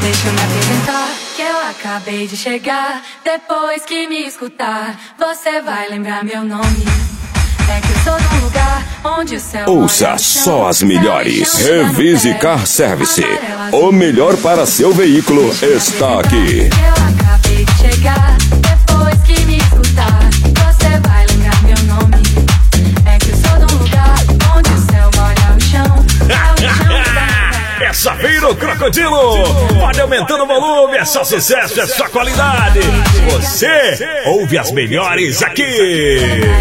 Deixa eu me apresentar, que eu acabei de chegar. Depois que me escutar, você vai lembrar meu nome. É que eu sou de um lugar onde o céu ouça só as melhores. Revise Car Service. O melhor para seu veículo está aqui. Eu acabei de chegar. Depois que me escutar, você vai lembrar meu nome. É que eu sou de um lugar onde o céu molha o chão. Essa vira o Crocodilo. Pode aumentando o volume, é só sucesso, é só qualidade. Você ouve as melhores aqui.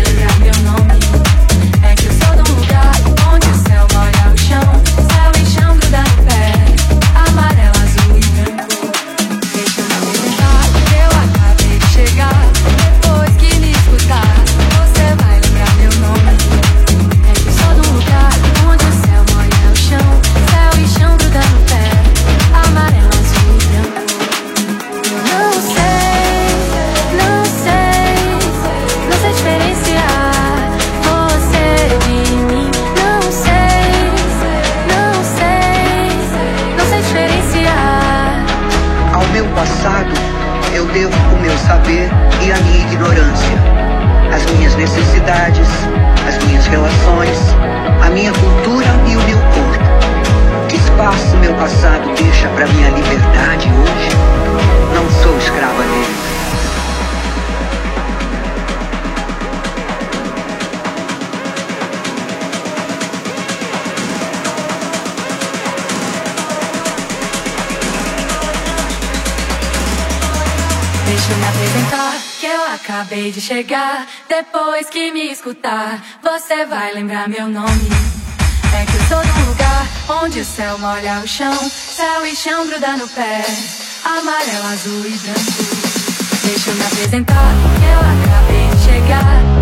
É que eu sou de um lugar onde o céu molha o chão. Céu e chão gruda no pé. Amarelo, azul e branco. Deixa eu me apresentar, eu acabei de chegar. Depois que me escutar, você vai lembrar meu nome. É que eu sou de um lugar onde o céu molha o chão. Céu e chão gruda no pé. Amarelo, azul e branco. Eu não sei diferenciar você de mim. Não sei diferenciar. Ao meu passado, eu devo o meu saber e a minha ignorância, as minhas necessidades, as minhas relações, a minha cultura e o meu corpo. Que espaço meu passado deixa para minha liberdade hoje? Não sou escrava dele. Deixa eu me apresentar, que eu acabei de chegar. Depois que me escutar, você vai lembrar meu nome. É que eu sou de um lugar onde o céu molha o chão. Céu e chão gruda no pé. Amarelo, azul e branco. Deixa eu me apresentar, que eu acabei de chegar.